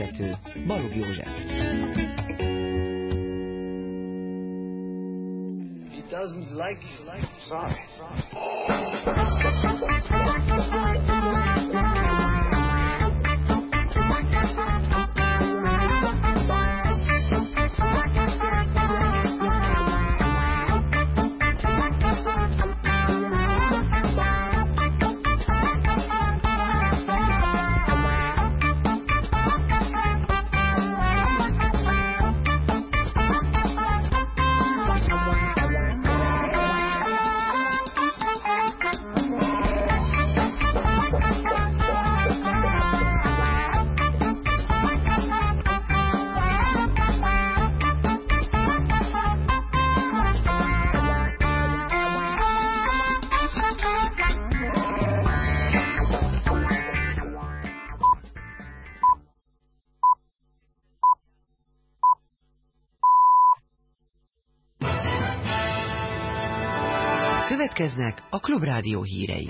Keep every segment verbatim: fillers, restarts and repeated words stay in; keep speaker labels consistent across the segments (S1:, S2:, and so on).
S1: Balogh József.
S2: He doesn't like you. Sorry.
S1: Következnek a Klubrádió hírei.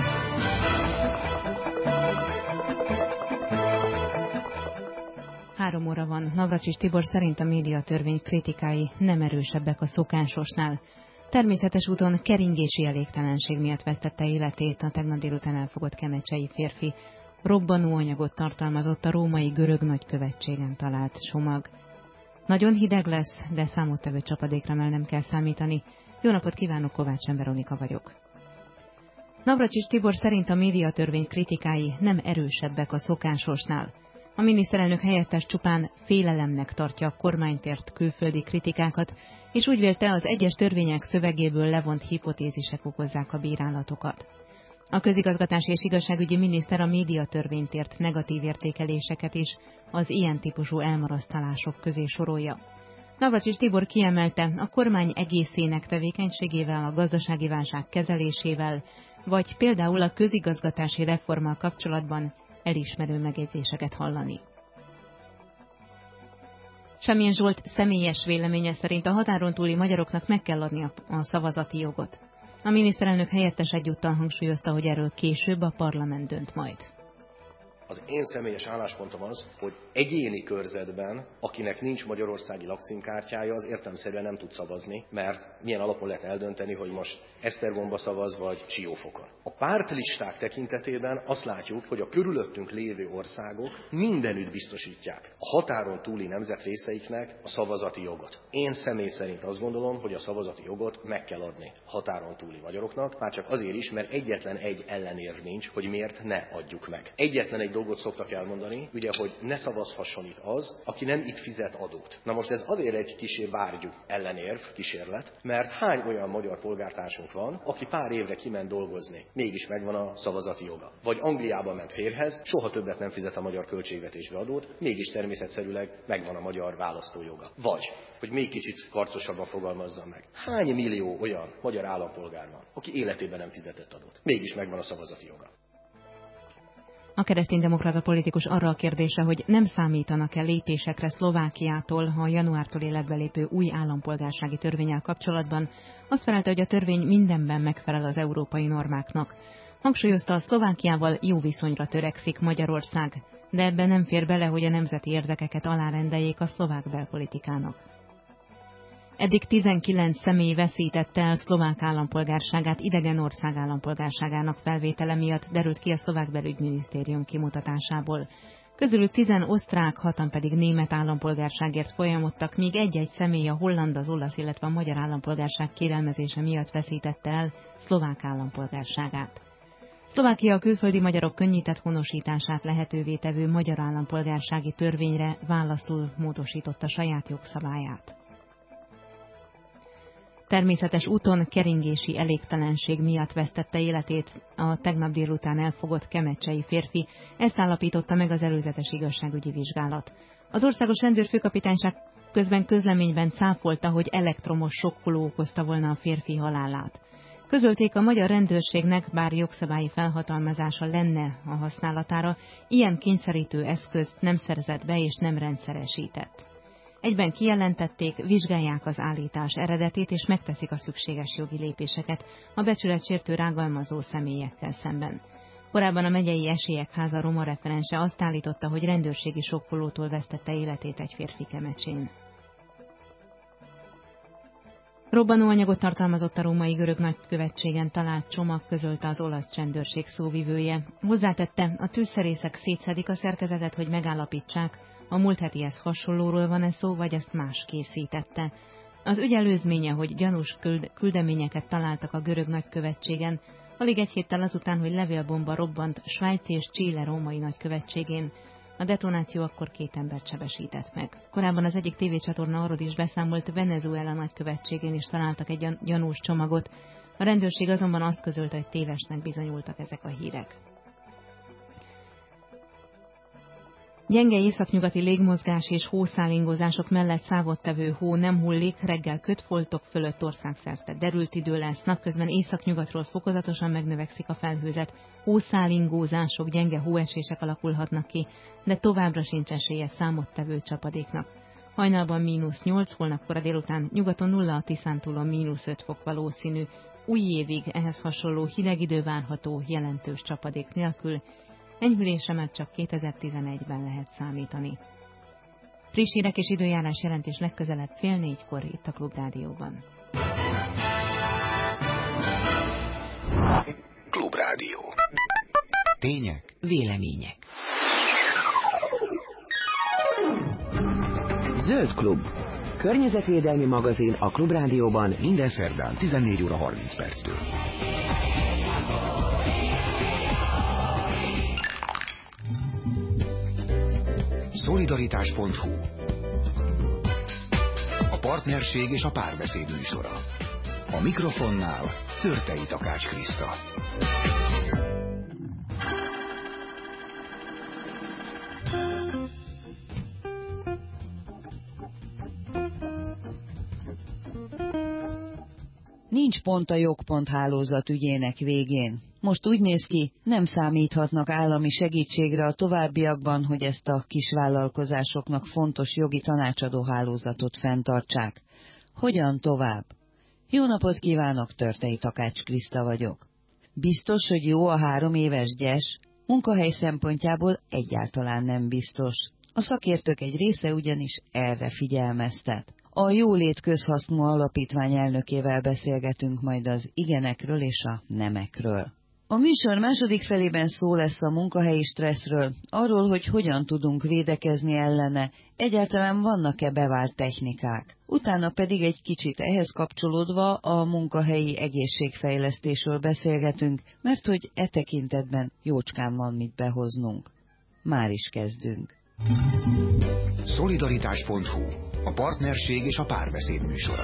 S3: Három óra van. Navracsics Tibor szerint a médiatörvény kritikái nem erősebbek a szokásosnál. Természetes úton keringési elégtelenség miatt vesztette életét a tegnap délután elfogott kemecsei férfi. Robbanóanyagot tartalmazott a római görög nagykövetségen talált csomag. Nagyon hideg lesz, de számottevő csapadékra már nem kell számítani. Jó napot kívánok, Kovács Veronika vagyok. Navracsics Tibor szerint a médiatörvény kritikái nem erősebbek a szokásosnál. A miniszterelnök helyettes csupán félelemnek tartja a kormánytért külföldi kritikákat, és úgy vélte, az egyes törvények szövegéből levont hipotézisek okozzák a bírálatokat. A közigazgatási és igazságügyi miniszter a médiatörvényt ért negatív értékeléseket is az ilyen típusú elmarasztalások közé sorolja. Navracsics Tibor kiemelte, a kormány egészének tevékenységével, a gazdasági válság kezelésével, vagy például a közigazgatási reformmal kapcsolatban elismerő megjegyzéseket hallani. Semmilyen Zsolt személyes véleménye szerint a határon túli magyaroknak meg kell adni a szavazati jogot. A miniszterelnök helyettes egyúttal hangsúlyozta, hogy erről később a parlament dönt majd.
S4: Az én személyes álláspontom az, hogy egyéni körzetben, akinek nincs magyarországi lakcímkártyája, az értelemszerűen nem tud szavazni, mert milyen alapon lehet eldönteni, hogy most Esztergomba szavaz, vagy Siófokon. A pártlisták tekintetében azt látjuk, hogy a körülöttünk lévő országok mindenütt biztosítják a határon túli nemzetrészeiknek a szavazati jogot. Én személy szerint azt gondolom, hogy a szavazati jogot meg kell adni a határon túli magyaroknak, már csak azért is, mert egyetlen egy ellenérv nincs, hogy miért ne adjuk meg. Egyetlen egy dolgot szoktak elmondani, ugye, hogy ne szavazhasson itt az, aki nem itt fizet adót. Na most ez azért egy kicsi várgyú ellenérv, kísérlet, mert hány olyan magyar polgártársunk van, aki pár évre kiment dolgozni, mégis megvan a szavazati joga. Vagy Angliába ment férjhez, soha többet nem fizet a magyar költségvetésbe adót, mégis természetszerűleg megvan a magyar választójoga. Vagy, hogy még kicsit karcosabban fogalmazzam meg, hány millió olyan magyar állampolgár van, aki életében nem fizetett adót, mégis megvan a szavazati joga.
S3: A kereszténydemokrata politikus arra a kérdésre, hogy nem számítanak-e lépésekre Szlovákiától, ha januártól életbe lépő új állampolgársági törvénnyel kapcsolatban, azt felelte, hogy a törvény mindenben megfelel az európai normáknak. Hangsúlyozta, a Szlovákiával jó viszonyra törekszik Magyarország, de ebben nem fér bele, hogy a nemzeti érdekeket alárendeljék a szlovák belpolitikának. Eddig tizenkilenc személy veszítette el szlovák állampolgárságát idegen ország állampolgárságának felvétele miatt, derült ki a szlovák belügyminisztérium kimutatásából. Közülük tizen osztrák, hatan pedig német állampolgárságért folyamodtak, míg egy-egy személy a holland, az olasz, illetve a magyar állampolgárság kérelmezése miatt veszítette el szlovák állampolgárságát. Szlovákia a külföldi magyarok könnyített honosítását lehetővé tevő magyar állampolgársági törvényre válaszul módosította saját jogszabályát. Természetes úton keringési elégtelenség miatt vesztette életét a tegnap délután elfogott kemecsei férfi, ezt állapította meg az előzetes igazságügyi vizsgálat. Az országos rendőrfőkapitányság közben közleményben cáfolta, hogy elektromos sokkoló okozta volna a férfi halálát. Közölték, a magyar rendőrségnek, bár jogszabályi felhatalmazása lenne a használatára, ilyen kényszerítő eszközt nem szerzett be és nem rendszeresített. Egyben kijelentették, vizsgálják az állítás eredetét és megteszik a szükséges jogi lépéseket a becsületsértő rágalmazó személyekkel szemben. Korábban a Megyei Esélyek Háza roma referense azt állította, hogy rendőrségi sokkolótól vesztette életét egy férfi Kemecsén. Robbanóanyagot tartalmazott a római görög nagykövetségen talált csomag, közölte az olasz csendőrség szóvivője. Hozzátette, a tűzszerészek szétszedik a szerkezetet, hogy megállapítsák, a múlt hetihez hasonlóról van-e szó, vagy ezt más készítette. Az ügy előzménye, hogy gyanús küld- küldeményeket találtak a görög nagykövetségen, alig egy héttel azután, hogy levélbomba robbant Svájci és Chile római nagykövetségén. A detonáció akkor két embert sebesített meg. Korábban az egyik tévécsatorna arról is beszámolt, Venezuela nagykövetségén is találtak egy gyanús csomagot. A rendőrség azonban azt közölte, hogy tévesnek bizonyultak ezek a hírek. Gyenge északnyugati légmozgás és hószálingozások mellett szávottevő hó nem hullik, reggel kötfoltok fölött országszerte derült idő lesz, napközben északnyugatról fokozatosan megnövekszik a felhőzet, hószálingózások, gyenge hóesések alakulhatnak ki, de továbbra sincs esélye számottevő csapadéknak. Hajnalban mínusz nyolc, holnap kora délután nyugaton nulla, a Tiszántúlon mínusz öt fok valószínű. Új évig ehhez hasonló hideg idő várható, jelentős csapadék nélkül. Enyhülésre már csak kétezer-tizenegyben lehet számítani. Friss hírek és időjárás jelentés legközelebb fél négykor itt a Klubrádióban.
S5: Klubrádió. Tények,
S1: vélemények. Zöld Klub. Környezetvédelmi magazin a Klubrádióban
S5: minden szerdán tizennégy óra harminc perctől. Szolidaritás pont hu. A partnerség és a párbeszéd műsora. A mikrofonnál Törtei Takács Kriszta.
S6: Nincs pont a jogpont hálózat ügyének végén. Most úgy néz ki, nem számíthatnak állami segítségre a továbbiakban, hogy ezt a kisvállalkozásoknak fontos jogi tanácsadó hálózatot fenntartsák. Hogyan tovább? Jó napot kívánok, Törtei Takács Kriszta vagyok. Biztos, hogy jó a három éves gyes? Munkahely szempontjából egyáltalán nem biztos. A szakértők egy része ugyanis erre figyelmeztet. A Jólét Közhasznú Alapítvány elnökével beszélgetünk majd az igenekről és a nemekről. A műsor második felében szó lesz a munkahelyi stresszről, arról, hogy hogyan tudunk védekezni ellene, egyáltalán vannak-e bevált technikák. Utána pedig egy kicsit ehhez kapcsolódva a munkahelyi egészségfejlesztésről beszélgetünk, mert hogy e tekintetben jócskán van mit behoznunk. Már is kezdünk.
S5: Szolidaritás pont hu. A partnerség és a párbeszéd műsora.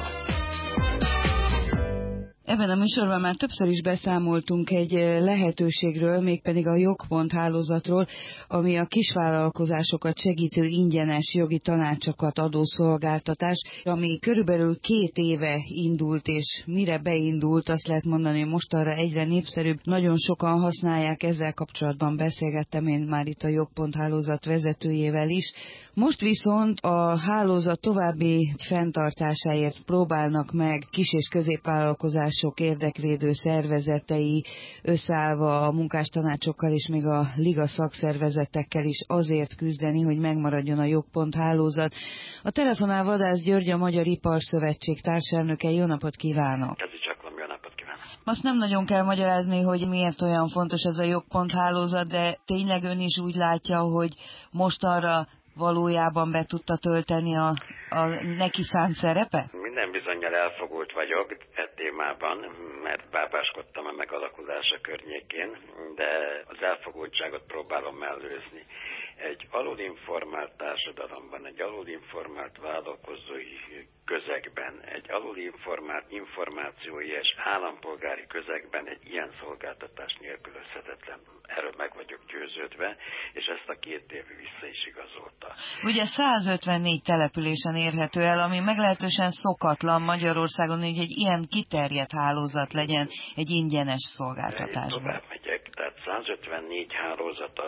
S6: Ebben a műsorban már többször is beszámoltunk egy lehetőségről, mégpedig a Jogpont hálózatról, ami a kisvállalkozásokat segítő ingyenes jogi tanácsokat adó szolgáltatás, ami körülbelül két éve indult, és mire beindult, azt lehet mondani, hogy mostanra egyre népszerűbb, nagyon sokan használják, ezzel kapcsolatban beszélgettem én már itt a Jogpont hálózat vezetőjével is. Most viszont a hálózat további fenntartásáért próbálnak meg kis- és középvállalkozások érdekvédő szervezetei összeállva a munkástanácsokkal és még a liga szakszervezetekkel is azért küzdeni, hogy megmaradjon a Jogpont hálózat. A telefonál Vadász György, a Magyar Iparszövetség társelnöke. Jó napot kívánok!
S7: Jó napot kívánok!
S6: Azt nem nagyon kell magyarázni, hogy miért olyan fontos ez a Jogpont hálózat, de tényleg ön is úgy látja, hogy mostanra valójában be tudta tölteni a, a neki szánt szerepe?
S7: Minden bizonnyal elfogult vagyok e témában, mert bábáskodtam a megalakulása környékén, de az elfogultságot próbálom mellőzni. Egy alulinformált társadalomban, egy alulinformált vállalkozói közegben, egy alulinformált információi és állampolgári közegben egy ilyen szolgáltatás nélkülözhetetlen. Erről meg vagyok győződve, és ezt a két év vissza is igazolta.
S6: Ugye százötvennégy településen érhető el, ami meglehetősen szokatlan Magyarországon, hogy egy ilyen kiterjedt hálózat legyen egy ingyenes szolgáltatásban.
S7: Tovább megyek, tehát százötvennégy hálózat az,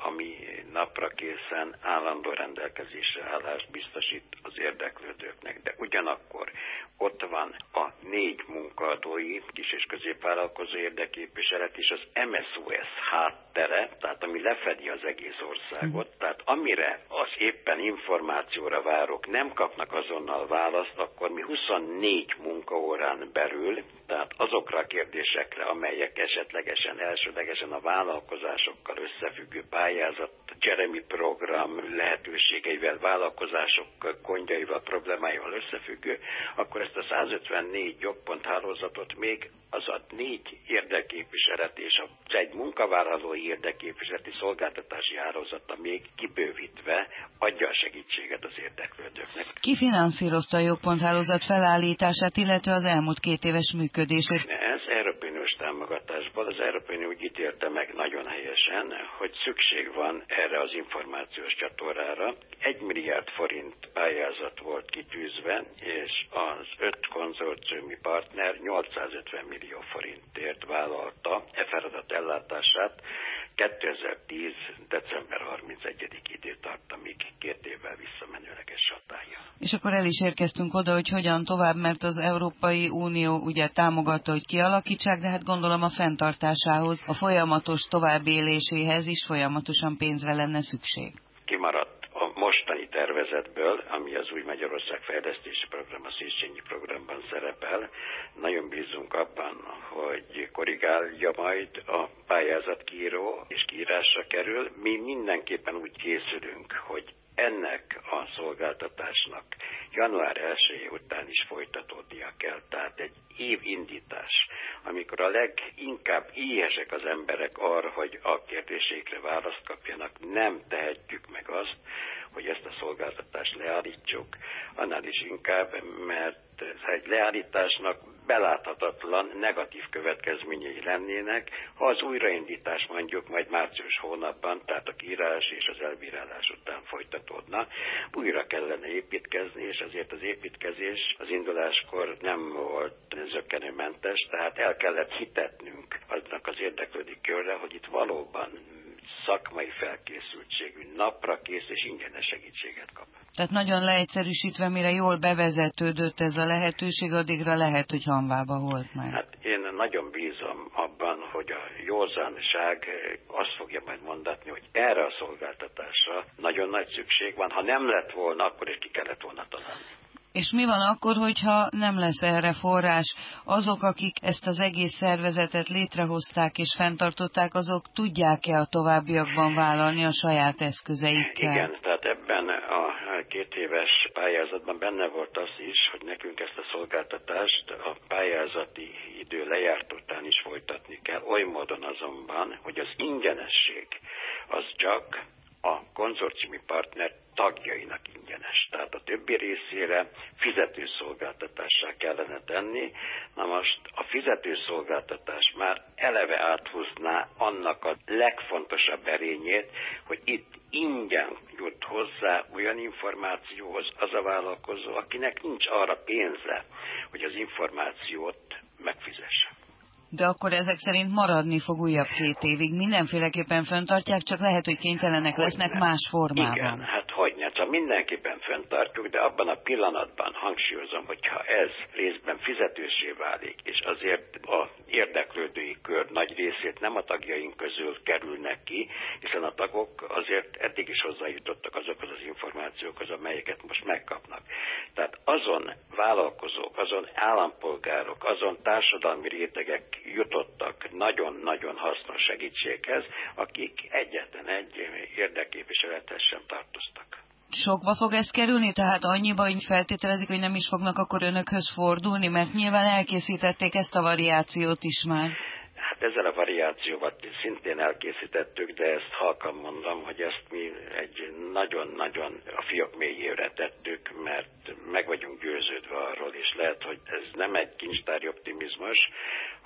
S7: ami napra készen állandó rendelkezésre állást biztosít az érdeklődőknek. De ugyanakkor ott van a négy munkaadói, kis- és középvállalkozó érdekképviselet és az em es o es háttere, tehát ami lefedi az egész országot, mm. tehát amire az éppen információra várok nem kapnak azonnal választ, akkor mi huszonnégy munkaórán belül, tehát azokra a kérdésekre, amelyek esetlegesen elsődlegesen a vállalkozásokkal összefüggő pályázat, Jeremy program lehetőségeivel, vállalkozások gondjaival, problémáival összefüggő, akkor ezt a százötvennégy jogponthálózatot még az a négy érdekképviselet és az egy munkavállalói érdekképviseleti szolgáltatási hálózata még kibővítve adja a segítséget az érdeklődőknek.
S6: Ki finanszírozta a jogponthálózat felállítását, illetve az elmúlt két éves működését?
S7: Ez Európai Uniós támogatásból. Az Európai Unió úgy ítélte meg nagyon helyesen, hogy szükség van erre az információs csatornára. Egy milliárd forint pályázat volt kitűzve, és az öt konzorciumi partner nyolcszázötven millió forintért vállalta e feladat ellátását kétezer-tíz. december harmincegyedikéig időtartamig, két évvel visszamenőleges hatállyal.
S6: És akkor el is érkeztünk oda, hogy hogyan tovább, mert az Európai Unió ugye támogatta, hogy kialakítsák, de hát gondolom a fenntartásához, a folyamatos továbbéléséhez is folyamatosan pénzre lenne szükség.
S7: Kimaradt a mostani tervezetből, ami az Új Magyarország Fejlesztési Program, a Széchenyi programban szerepel. Nagyon bízunk abban, hogy korrigálja majd a pályázatkíró és kiírásra kerül. Mi mindenképpen úgy készülünk, hogy ennek a szolgáltatásnak január elsője után is folytatódnia kell. Tehát egy évindítás, amikor a leginkább éhesek az emberek arra, hogy a kérdésekre választ kapjanak, nem tehetjük meg azt, hogy ezt a szolgáltatást leállítsuk, annál is inkább, mert egy leállításnak beláthatatlan negatív következményei lennének, ha az újraindítás mondjuk majd március hónapban, tehát a kiírás és az elbírálás után folytatódna, újra kellene építkezni, és azért az építkezés az induláskor nem volt zökkenőmentes, tehát el kellett hitetnünk aznak az érdeklődő körre, hogy itt valóban szakmai felkészültségű, napra kész és ingyenes segítséget kap.
S6: Tehát nagyon leegyszerűsítve, mire jól bevezetődött ez a lehetőség, addigra lehet, hogy hanvába volt már.
S7: Hát én nagyon bízom abban, hogy a józanság azt fogja majd mondatni, hogy erre a szolgáltatásra nagyon nagy szükség van. Ha nem lett volna, akkor is ki kellett volna találni.
S6: És mi van akkor, hogyha nem lesz erre forrás? Azok, akik ezt az egész szervezetet létrehozták és fenntartották, azok tudják-e a továbbiakban vállalni a saját eszközeikkel?
S7: Igen, tehát ebben a két éves pályázatban benne volt az is, hogy nekünk ezt a szolgáltatást a pályázati idő lejárt után is folytatni kell. Oly módon azonban, hogy az ingyenesség az csak a konzorciumi partner tagjainak ingyenes. Tehát a többi részére fizetőszolgáltatássá kellene tenni. Na most a fizetőszolgáltatás már eleve áthúzná annak a legfontosabb erényét, hogy itt ingyen jut hozzá olyan információhoz az a vállalkozó, akinek nincs arra pénze, hogy az információt megfizesse.
S6: De akkor ezek szerint maradni fog újabb két évig. Mindenféleképpen fenntartják, csak lehet, hogy kénytelenek lesznek hogyne. Más formában.
S7: Igen, hát hogyne, csak mindenképpen fenntartjuk, de abban a pillanatban hangsúlyozom, hogyha ez részben fizetősé válik, és azért a érdeklődői kör nagy részét nem a tagjaink közül kerülnek ki, hiszen a tagok azért eddig is hozzájutottak azokhoz az információkhoz, amelyeket most megkapnak. Tehát azon vállalkozók, azon állampolgárok, azon társadalmi rétegek jutottak nagyon-nagyon hasznos segítséghez, akik egyetlen egy érdekképviselethez sem tartoztak.
S6: Sokba fog ez kerülni? Tehát annyiba, hogy feltételezik, hogy nem is fognak akkor önökhöz fordulni, mert nyilván elkészítették ezt a variációt is már.
S7: Hát ezzel a variációval szintén elkészítettük, de ezt halkan mondom, hogy ezt mi egy nagyon-nagyon a fiók mélyére tettük, mert meg vagyunk győződve arról, és lehet, hogy ez nem egy kincstári optimizmus,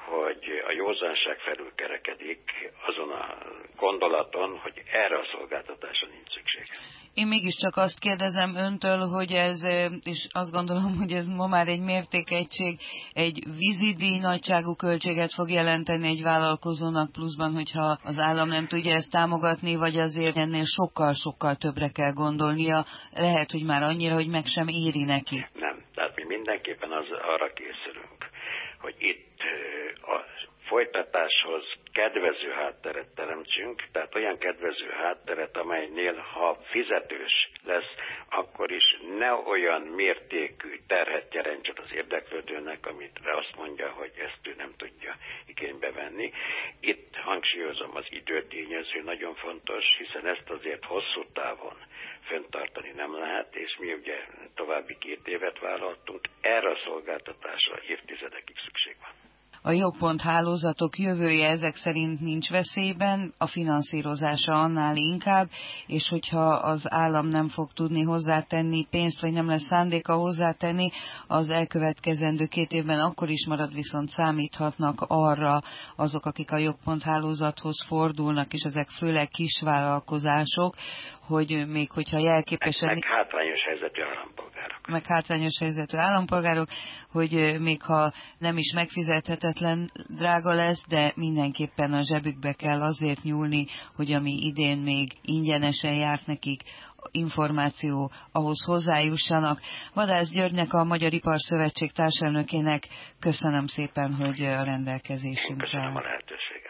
S7: hogy a józanság felülkerekedik azon a gondolaton, hogy erre a szolgáltatásra nincs szükség.
S6: Én mégiscsak azt kérdezem öntől, hogy ez, és azt gondolom, hogy ez ma már egy mértékegység, egy vízidíj nagyságú költséget fog jelenteni egy vállalkozónak pluszban, hogyha az állam nem tudja ezt támogatni, vagy azért ennél sokkal-sokkal többre kell gondolnia, lehet, hogy már annyira, hogy meg sem éri neki.
S7: Nem, tehát mi mindenképpen az, arra készülünk, hogy itt a folytatáshoz kedvező hátteret teremtsünk, tehát olyan kedvező hátteret, amelynél ha fizetős lesz, akkor is ne olyan mértékű terhet jelentsen az érdeklődőnek, amit azt mondja, hogy ezt ő nem tudja igénybe venni. Itt hangsúlyozom, az időtényező nagyon fontos, hiszen ezt azért hosszú távon fenntartani nem lehet, és mi ugye további két évet vállaltunk, erre a szolgáltatásra évtizedekig szükség van.
S6: A jogpont hálózatok jövője ezek szerint nincs veszélyben, a finanszírozása annál inkább, és hogyha az állam nem fog tudni hozzátenni pénzt, vagy nem lesz szándéka hozzátenni, az elkövetkezendő két évben akkor is marad, viszont számíthatnak arra azok, akik a jogpont hálózathoz fordulnak, és ezek főleg kisvállalkozások, hogy még hogyha jelképesen...
S7: Meg hátrányos helyzetű állampolgárok.
S6: meg hátrányos helyzetű állampolgárok, hogy még ha nem is megfizethetetlen drága lesz, de mindenképpen a zsebükbe kell azért nyúlni, hogy ami idén még ingyenesen járt nekik információ, ahhoz hozzájussanak. Vadász Györgynek, a Magyar Iparszövetség társelnökének köszönöm szépen, hogy a rendelkezésünkre.
S7: Köszönöm a lehetőséget.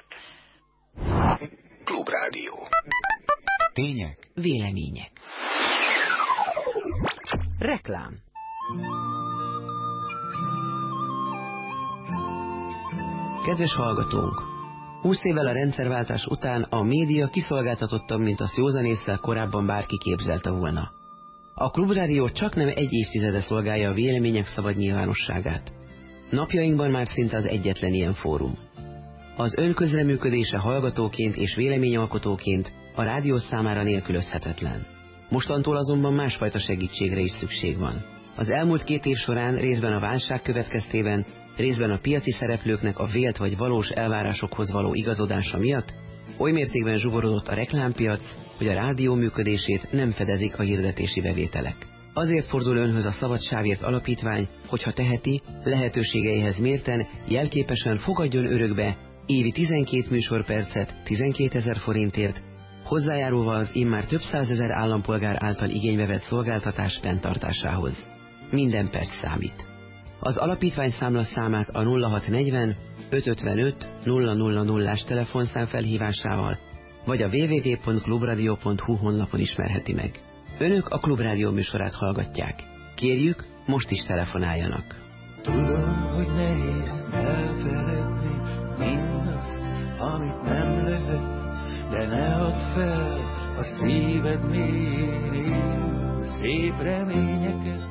S5: Klubrádió. Tények,
S1: vélemények. Reklám. Kedves hallgatónk! húsz évvel a rendszerváltás után a média kiszolgáltatottabb, mint azt józanésszel korábban bárki képzelte volna. A Klubrádió csak nem egy évtizede szolgálja a vélemények szabad nyilvánosságát. Napjainkban már szinte az egyetlen ilyen fórum. Az ön közreműködése hallgatóként és véleményalkotóként a rádió számára nélkülözhetetlen. Mostantól azonban másfajta segítségre is szükség van. Az elmúlt két év során részben a válság következtében, részben a piaci szereplőknek a vélt vagy valós elvárásokhoz való igazodása miatt oly mértékben zsugorodott a reklámpiac, hogy a rádió működését nem fedezik a hirdetési bevételek. Azért fordul önhöz a Szabad Alapítvány, hogyha teheti, lehetőségeihez mérten, jelképesen fogadjon örökbe évi tizenkét műsorpercet tizenkétezer forintért, hozzájárulva az immár több százezer állampolgár által igénybe vett szolgáltatás fenntartásához. Minden perc számít. Az alapítvány számlaszámát a nulla hat negyven ötszázötvenöt nulla nulla nullás telefonszám felhívásával, vagy a double-u double-u double-u pont klubradio pont hu honlapon ismerheti meg. Önök a Klubrádió műsorát hallgatják. Kérjük, most is telefonáljanak.
S8: Tudom, hogy nehéz elfeledni mindazt, amit nem lehet, de ne add fel a szíved mélyén élő szép reményeket.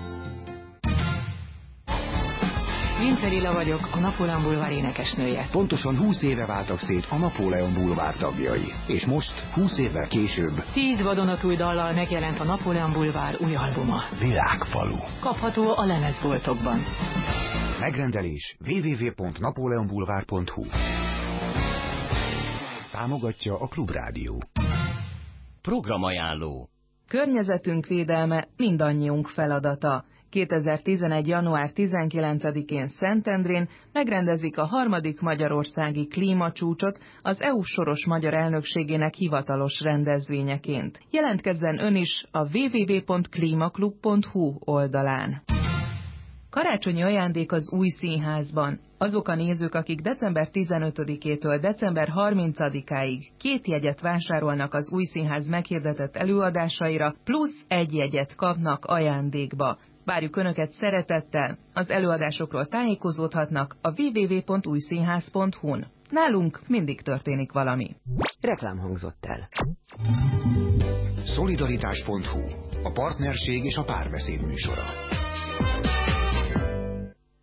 S9: Vince Lilla vagyok, a Napóleon Bulvár énekesnője.
S5: Pontosan húsz éve váltak szét a Napóleon Bulvár tagjai. És most, húsz évvel később...
S9: Tíz vadonatúj dallal megjelent a Napóleon Bulvár új albuma.
S5: Világfalu.
S9: Kapható a lemezboltokban.
S5: Megrendelés double-u double-u double-u pont napoleonbulvár pont hu. Támogatja a Klubrádió.
S10: Programajánló.
S11: Környezetünk védelme mindannyiunk feladata. kétezer-tizenegy. január tizenkilencedikén Szentendrén megrendezik a harmadik magyarországi klímacsúcsot az é u soros magyar elnökségének hivatalos rendezvényeként. Jelentkezzen ön is a double-u double-u double-u pont klímaklub pont hu oldalán. Karácsonyi ajándék az új színházban. Azok a nézők, akik december tizenötödikétől december harmincadikáig két jegyet vásárolnak az új színház meghirdetett előadásaira, plusz egy jegyet kapnak ajándékba. Várjuk Önöket szeretettel, az előadásokról tájékozódhatnak a double-u double-u double-u pont új színház pont hu-n. Nálunk mindig történik valami.
S1: Reklám hangzott el.
S5: Szolidaritás pont hu. A partnerség és a párbeszéd műsora.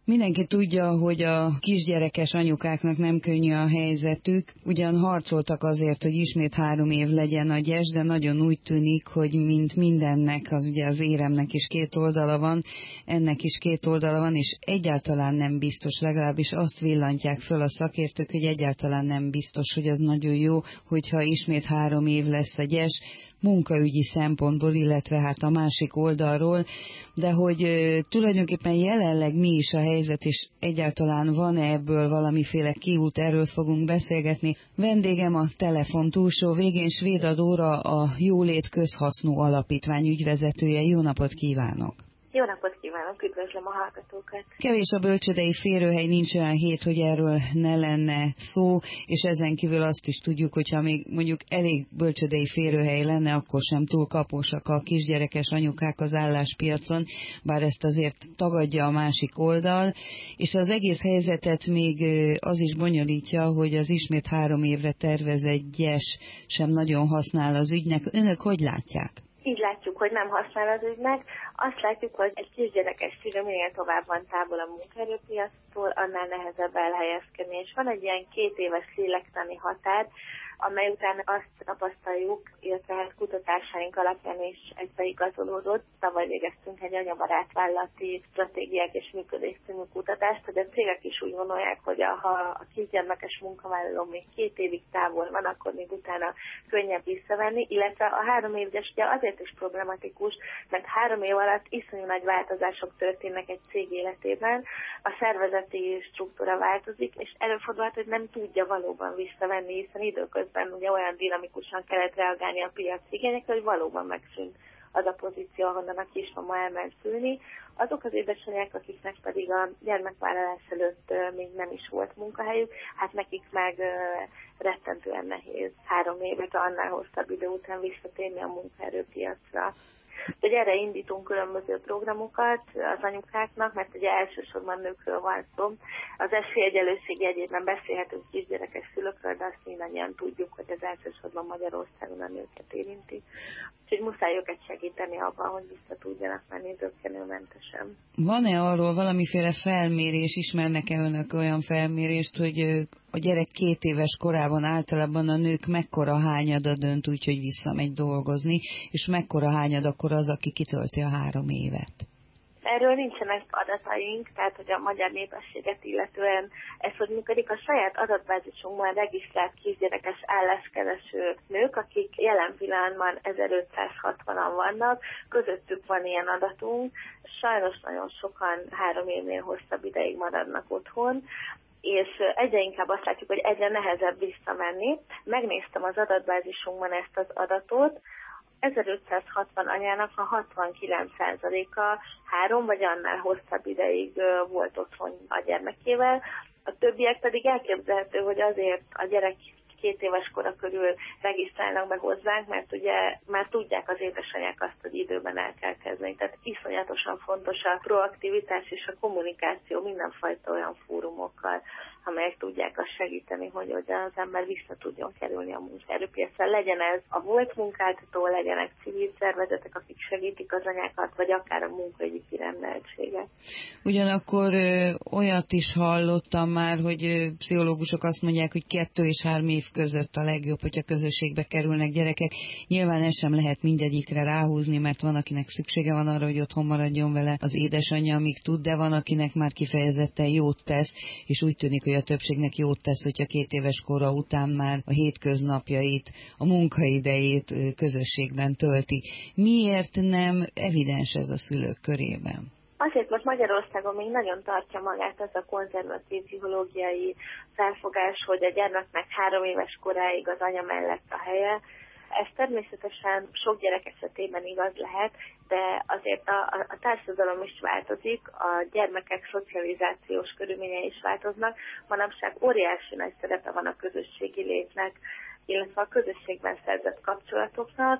S6: Mindenki tudja, hogy a kisgyerekes anyukáknak nem könnyű a helyzetük, ugyan harcoltak azért, hogy ismét három év legyen a gyes, de nagyon úgy tűnik, hogy mint mindennek, az ugye az éremnek is két oldala van, ennek is két oldala van, és egyáltalán nem biztos, legalábbis azt villantják föl a szakértők, hogy egyáltalán nem biztos, hogy az nagyon jó, hogyha ismét három év lesz a gyes, munkaügyi szempontból, illetve hát a másik oldalról, de hogy e, tulajdonképpen jelenleg mi is a helyzet, és egyáltalán van-e ebből valamiféle kiút, erről fogunk beszélgetni. Vendégem a telefon túlsó végén Svéda Dóra, a Jólét Közhasznú Alapítvány ügyvezetője. Jó napot kívánok!
S10: Jó napot kívánok, üdvözlöm a hallgatókat!
S6: Kevés a bölcsődei férőhely, nincs olyan hét, hogy erről ne lenne szó, és ezen kívül azt is tudjuk, hogyha még mondjuk elég bölcsődei férőhely lenne, akkor sem túl kaposak a kisgyerekes anyukák az álláspiacon, bár ezt azért tagadja a másik oldal, és az egész helyzetet még az is bonyolítja, hogy az ismét három évre tervezett gyes sem nagyon használ az ügynek. Önök hogy látják?
S10: Így látjuk, hogy nem használ az ügynek. Azt látjuk, hogy egy kisgyerekes szülő minél tovább van távol a munkaerőpiactól, annál nehezebb elhelyezkedni. És van egy ilyen két éves lélektani határ, amely után azt tapasztaljuk, illetve hát kutatásaink alapján is ez beigazolódott. Tavaly végeztünk egy anyabarát vállalati stratégiák és működés című kutatást, hogy a cégek is úgy gondolják, hogy a, ha a kisgyermekes munkavállaló még két évig távol van, akkor még utána könnyebb visszavenni, illetve a három évgyes ugye azért is problematikus, mert három év alatt iszonyú nagy változások történnek egy cég életében, a szervezeti struktúra változik, és előfordulhat, hogy nem tudja valóban visszavenni, hiszen időközben ugye olyan dinamikusan kellett reagálni a piac igényekre, hogy valóban megszűnt az a pozíció, ahonnan a kismama elment szülni. Azok az édesanyák, akiknek pedig a gyermekvállalás előtt még nem is volt munkahelyük, hát nekik meg rettentően nehéz három évet, annál hosszabb idő után visszatérni a munkaerőpiacra. Ugye erre indítunk különböző programokat az anyukáknak, mert ugye elsősorban nőkről van szó. Az esélyegyenlőség jegyében beszélhetünk kisgyerekes szülőkről, de azt mindannyian tudjuk, hogy ez elsősorban Magyarországon a nőket érinti. Úgyhogy muszáj őket segíteni abban, hogy vissza tudjanak menni zökkenőmentesen.
S6: Van-e arról valamiféle felmérés, ismernek-e önök olyan felmérést, hogy a gyerek két éves korában általában a nők mekkora hányada dönt úgy, hogy visszamegy dolgozni, és mekkora hányad akkor az, aki kitölti a három évet?
S10: Erről nincsenek adataink, tehát hogy a magyar népességet illetően ez hogy működik. A saját adatbázisunkban regisztrált kisgyerekes álláskereső nők, akik jelen pillanatban ezerötszázhatvanan vannak, közöttük van ilyen adatunk. Sajnos nagyon sokan három évnél hosszabb ideig maradnak otthon, és egyre inkább azt látjuk, hogy egyre nehezebb visszamenni. Megnéztem az adatbázisunkban ezt az adatot, ezerötszázhatvan anyának a hatvankilenc százaléka három vagy annál hosszabb ideig volt otthon a gyermekével, a többiek pedig elképzelhető, hogy azért a gyerek két éves kora körül regisztrálnak be hozzánk, mert ugye már tudják az édesanyák azt, hogy időben el kell kezdeni. Tehát iszonyatosan fontos a proaktivitás és a kommunikáció mindenfajta olyan fórumokkal, amelyek tudják azt segíteni, hogy, hogy az ember vissza tudjon kerülni a munkaerőpiacra. Legyen ez a volt munkáltató, legyenek civil szervezetek, akik segítik az anyákat, vagy akár a munkaügyi kirendeltséget.
S6: Ugyanakkor ö, olyat is hallottam már, hogy ö, pszichológusok azt mondják, hogy kettő és három év között a legjobb, hogyha közösségbe kerülnek gyerekek. Nyilván ez sem lehet mindegyikre ráhúzni, mert van, akinek szüksége van arra, hogy otthon maradjon vele az édesanyja, amíg tud, de van, akinek már kifejezetten jót tesz, és úgy tűnik, hogy a többségnek jót tesz, hogyha két éves kora után már a hétköznapjait, a munkaidejét közösségben tölti. Miért nem evidens ez a szülők körében?
S10: Azért, mert Magyarországon még nagyon tartja magát az a konzervatív pszichológiai felfogás, hogy a gyermeknek három éves koráig az anya mellett a helye. Ez természetesen sok gyerek esetében igaz lehet, de azért a, a, a társadalom is változik, a gyermekek szocializációs körülményei is változnak. Manapság óriási nagy szerepe van a közösségi létnek, illetve a közösségben szerzett kapcsolatoknak,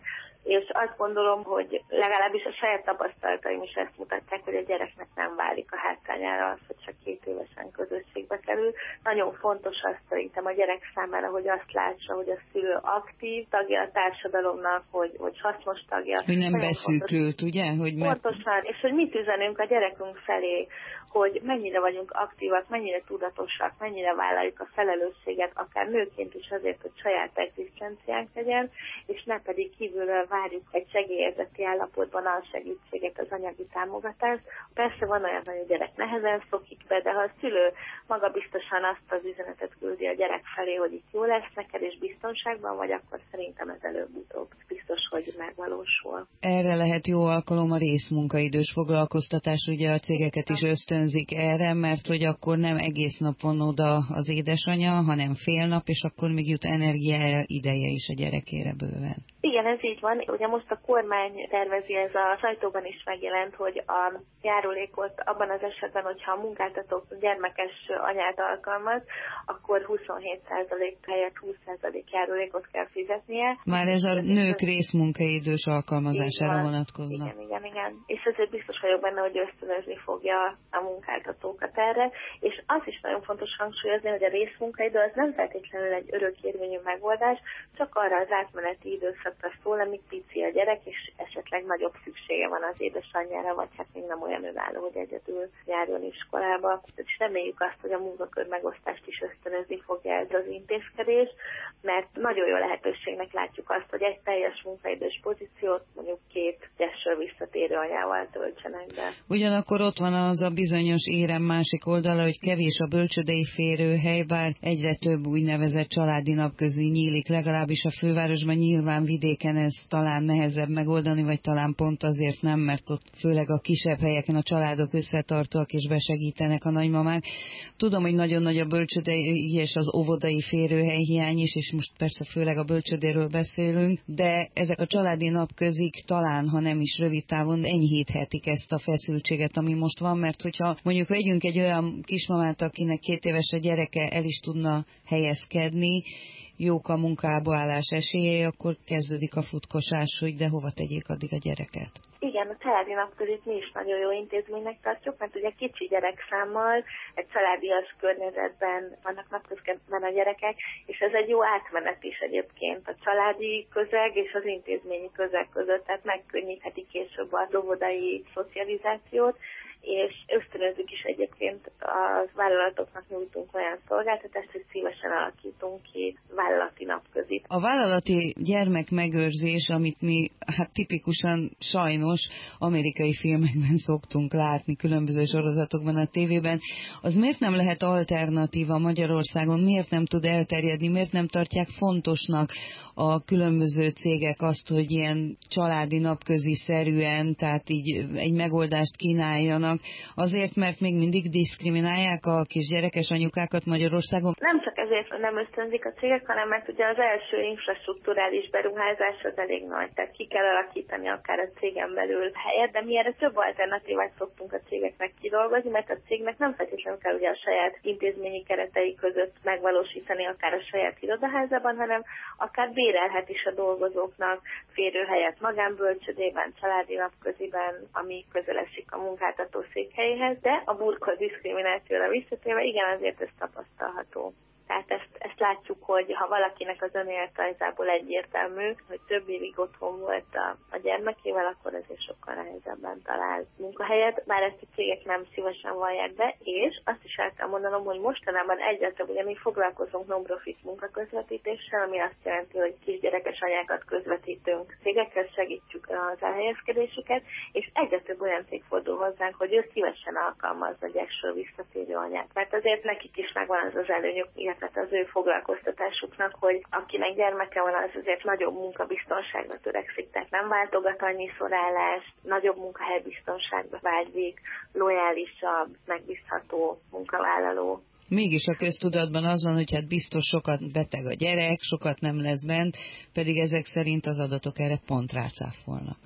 S10: és azt gondolom, hogy legalábbis a saját tapasztalataim is ezt mutatják, hogy a gyereknek nem válik a hátrányára az, hogy csak két évesen közösségbe kerül. Nagyon fontos azt szerintem a gyerek számára, hogy azt lássa, hogy a szülő aktív tagja a társadalomnak, hogy, hogy hasznos tagja.
S6: Hogy nem
S10: Nagyon
S6: beszűkült,
S10: fontos,
S6: ugye? Hogy mert...
S10: Pontosan, és hogy mit üzenünk a gyerekünk felé, hogy mennyire vagyunk aktívak, mennyire tudatosak, mennyire vállaljuk a felelősséget, akár nőként is azért, hogy saját egzisztenciánk legyen, és ne pedig kívülről várjuk egy segélyezeti állapotban a segítséget, az anyagi támogatást. Persze van olyan, hogy a gyerek nehezen szokik be, de ha a szülő maga biztosan azt az üzenetet küldi a gyerek felé, hogy itt jó lesz neked, és biztonságban vagy, akkor szerintem ez előbb-utóbb biztos, hogy megvalósul.
S6: Erre lehet jó alkalom a részmunkaidős foglalkoztatás, ugye a cégeket is ösztönzik erre, mert hogy akkor nem egész nap van oda az édesanyja, hanem fél nap, és akkor még jut energiája, ideje is a gyerekére bőven.
S10: Igen, ez így van. Ugye most a kormány tervezi, ez a sajtóban is megjelent, hogy a járulékot abban az esetben, hogyha a munkáltatók gyermekes anyát alkalmaz, akkor huszonhét százalék helyett húsz százalék járulékot kell fizetnie.
S6: Már ez a nők részmunkaidős alkalmazására vonatkozna.
S10: Igen, igen, igen. És ezért biztos vagyok benne, hogy ösztönözni fogja a munkáltatókat erre. És az is nagyon fontos hangsúlyozni, hogy a részmunkaidő az nem feltétlenül egy örökérvényű megoldás, csak arra az átmeneti időszak szól, amíg pici a gyerek, és esetleg nagyobb szüksége van az édesanyjára, vagy hát még nem olyan önálló, hogy egyedül járjon iskolába. És reméljük azt, hogy a munkakör megosztást is ösztönözni fogja ez az intézkedés, mert nagyon jó lehetőségnek látjuk azt, hogy egy teljes munkaidős pozíciót mondjuk két gyesről visszatérő anyával töltsenek be.
S6: Ugyanakkor ott van az a bizonyos érem másik oldala, hogy kevés a bölcsődei férőhely, bár egyre több úgynevezett családi napközi nyílik, legalábbis a fővárosban, nyilván vidéken ez talán nehezebb megoldani, vagy talán pont azért nem, mert ott főleg a kisebb helyeken a családok összetartóak és besegítenek a nagymamák. Tudom, hogy nagyon nagy a bölcsődei és az óvodai férőhely hiány is, és most persze főleg a bölcsődéről beszélünk, de ezek a családi napközik talán, ha nem is rövid távon enyhíthetik ezt a feszültséget, ami most van, mert hogyha mondjuk vegyünk egy olyan kismamát, akinek két éves a gyereke, el is tudna helyezkedni, jók a munkába állás esélyei, akkor kezdődik a futkosás, hogy de hova tegyék addig a gyereket.
S10: Igen, a családi napközit mi is nagyon jó intézménynek tartjuk, mert ugye kicsi gyerekszámmal, egy családias környezetben vannak napközben a gyerekek, és ez egy jó átmenet is egyébként a családi közeg és az intézményi közeg között, tehát megkönnyítheti később az óvodai szocializációt, és ösztönözzük is egyébként a vállalatoknak nyújtunk olyan szolgáltatást, hogy szívesen alakítunk ki vállalati napközit.
S6: A vállalati gyermekmegőrzés, amit mi hát tipikusan sajnos amerikai filmekben szoktunk látni, különböző sorozatokban a tévében, az miért nem lehet alternatíva Magyarországon, miért nem tud elterjedni, miért nem tartják fontosnak a különböző cégek azt, hogy ilyen családi napközi szerűen, tehát így egy megoldást kínáljanak, azért, mert még mindig diszkriminálják a kisgyerekes anyukákat Magyarországon?
S10: Nem csak ezért nem ösztönzik a cégek, hanem mert ugye az első infrastrukturális beruházás az elég nagy, tehát ki kell alakítani akár a cégen belül helyet, de mi erre több alternatívát szoktunk a cégeknek kidolgozni, mert a cégnek nem feltétlenül kell ugye a saját intézményi keretei között megvalósítani akár a saját irodaházában, hanem akár bérelhet is a dolgozóknak férőhelyet magánbölcsödében, családi napköziben, ami közel esik a munkáltató székhelyéhez, de a burkolt diszkriminációra visszatérve, igen, azért ez tapasztalható. Tehát ezt, ezt látjuk, hogy ha valakinek az önéletrajzából egyértelmű, hogy több évig otthon volt a, a gyermekével, akkor ezért sokkal nehezebben talál munkahelyet, bár ezt a cégek nem szívesen vallják be, és azt is el kell mondanom, hogy mostanában egyre több, ugye mi foglalkozunk non-profit munkaközvetítéssel, ami azt jelenti, hogy kisgyerekes anyákat közvetítünk cégekhez, segítjük az elhelyezkedésüket, és egyre több olyan cég fordul hozzánk, hogy ő szívesen alkalmazza gyerekről visszatérő anyát. Mert azért nekik is megvan az az előnyük, illetve az ő foglalkoztatásuknak, hogy akinek gyermeke van, az azért nagyobb munkabiztonságra törekszik, tehát nem váltogat annyiszor állást, nagyobb munkahelybiztonságba vágyik, lojálisabb, megbízható munkavállaló.
S6: Mégis a köztudatban az van, hogy hát biztos sokat beteg a gyerek, sokat nem lesz bent, pedig ezek szerint az adatok erre pont rácáfolnak.
S10: Igen,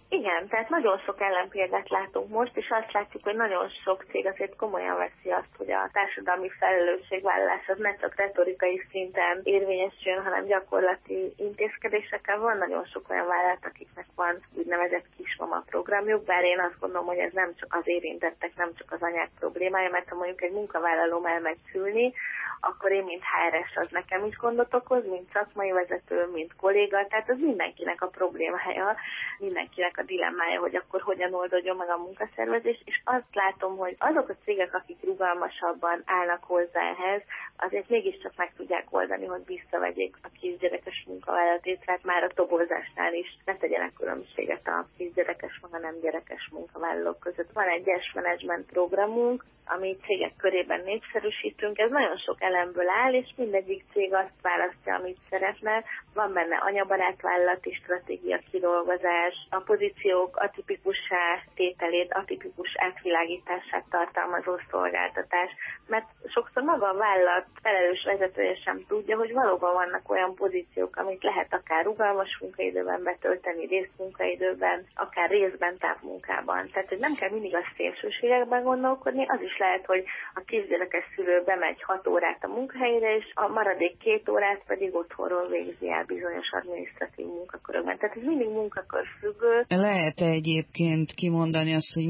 S10: Igen, tehát nagyon sok ellenpéldát látunk most, és azt látjuk, hogy nagyon sok cég azért komolyan veszi azt, hogy a társadalmi felelősségvállalás az ne csak retorikai szinten érvényesüljön, hanem gyakorlati intézkedésekkel. Van nagyon sok olyan vállalat, akiknek van úgynevezett kismama programjuk, bár én azt gondolom, hogy ez nem csak az érintettek, nem csak az anyák problémája, mert ha mondjuk egy munkavállalóm elmegy szülni, akkor én, mint há er es, az nekem is gondot okoz, mint szakmai vezető, mint kolléga, tehát az mindenkinek a problémája, mindenkinek a dilemmája, hogy akkor hogyan oldódjon meg a munkaszervezés, és azt látom, hogy azok a cégek, akik rugalmasabban állnak hozzá ehhez, azért mégiscsak meg tudják oldani, hogy visszavegyék a kisgyerekes munkavállalót, tehát már a tobozásnál is ne tegyenek különbséget a kisgyerekes, meg a nem gyerekes munkavállalók között. Van egy Yes Management programunk, ami cégek körében népszerűsítünk, ez nagyon sok elemből áll, és mindegyik cég azt választja, amit szeretne. Van benne anyabarát vállalati stratégia kidolgozás, a pozíciók atipikussá tételét, atipikus átvilágítását tartalmazó szolgáltatás, mert sokszor maga a vállalat felelős vezetője sem tudja, hogy valóban vannak olyan pozíciók, amit lehet akár rugalmas munkaidőben betölteni, részmunkaidőben, akár részben távmunkában. Tehát, hogy nem kell mindig a szélsőségekben gondolkodni, az is lehet, hogy a kisgyerekes szülő bemegy hat órát a munkahelyre, és a maradék két órát pedig otthonról végzi el bizonyos adminisztratív munkakörökben. Tehát ez mindig munkakör függő.
S6: Lehet egyébként kimondani azt, hogy